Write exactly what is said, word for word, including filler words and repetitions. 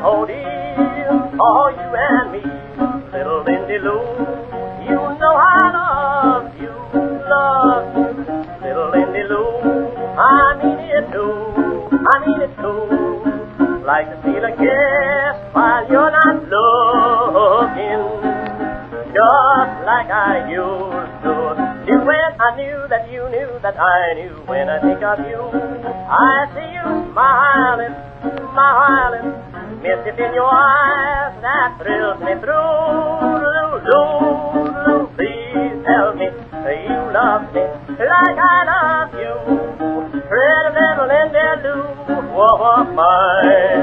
oh dear, oh you and me, little Lindy Lou. You know I love you, love you, little Lindy Lou. I mean it too, I mean it too. Like to steal a kiss while you're not looking, just like I used to. You when I knew that you knew that I knew. When I think of you, I see you smiling, smiling. Mischief in your eyes that thrills me through. Lou, Lou, Lou, please tell me you love me like I love you. Pretty little Lindy Lou, oh my.